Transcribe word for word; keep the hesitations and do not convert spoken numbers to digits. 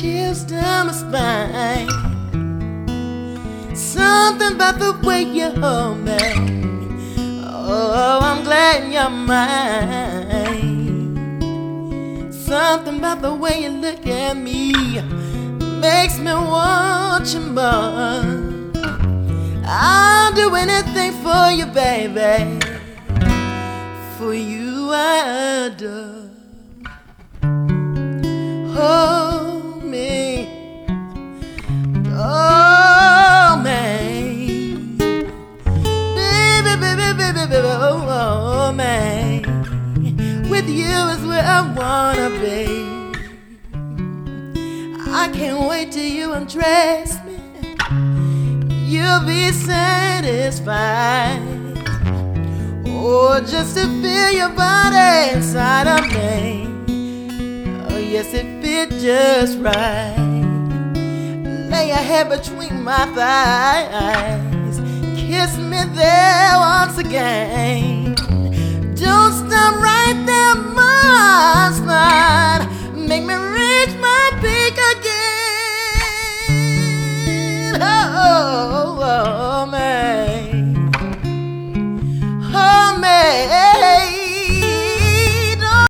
chills down my spine. Something about the way you hold me. Oh, I'm glad you're mine. Something about the way you look at me makes me want you more. I'll do anything for you, baby. For you I adore. Hold me, oh me, baby, baby, baby, baby, oh, oh me. With you is where I wanna be. I can't wait till you undress me. You'll be satisfied. Oh, just to feel your body inside of me. Oh, yes, it fit just right. Lay your head between my thighs. Kiss me there once again. Don't stop right there, my slide. Make me reach my peak again. Oh, oh, oh man.